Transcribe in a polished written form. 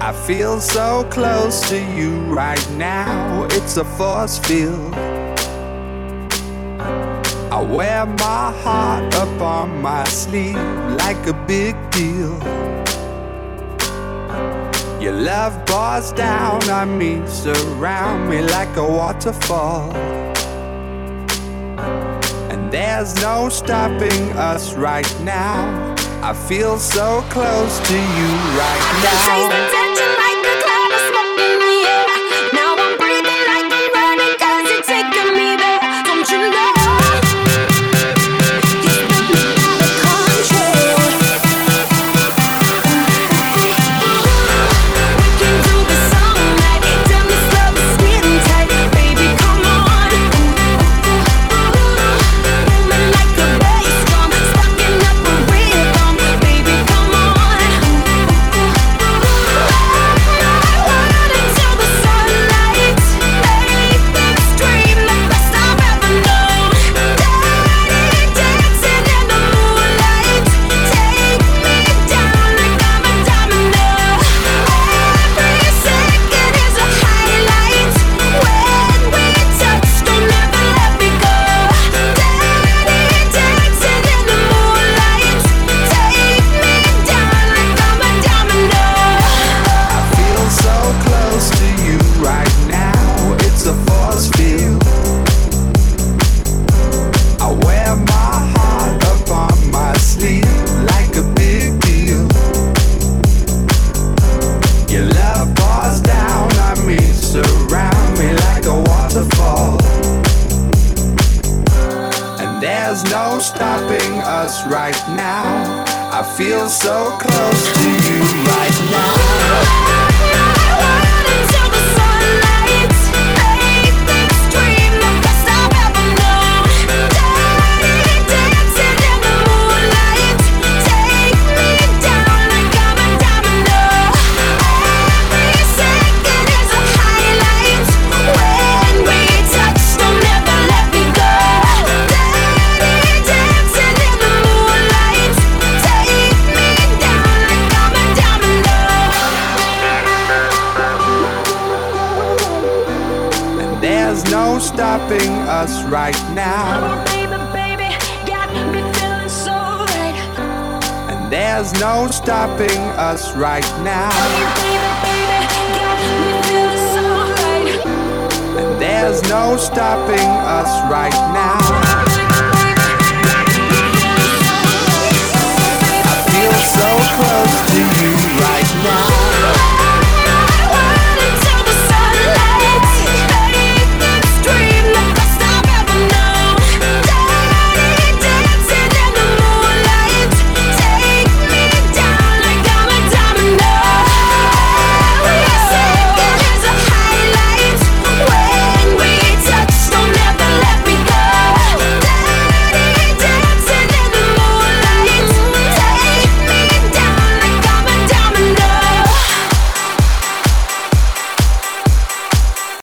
I feel so close to you right now. It's a force field. I wear my heart up on my sleeve like a big deal. Your love pours down on me, surround me like a waterfall. And there's no stopping us right now. I feel so close to you right now. Taste the tension like a cloud of smoke in the air. Now I'm breathing like I'm burning 'cause you're taking me there. Don't you know? There's no stopping us right now. I feel so close to you right now. Until the sunlight, make this dream the best I've ever known. Dirty dancing in the moonlight, take me down like I'm a domino. Every second is a highlight. When we touch, don't ever let me go. There's no stopping us right now. Oh, baby, baby, got me feeling so right. And there's no stopping us right now. Baby, baby, got me feeling so right. And there's no stopping us right now.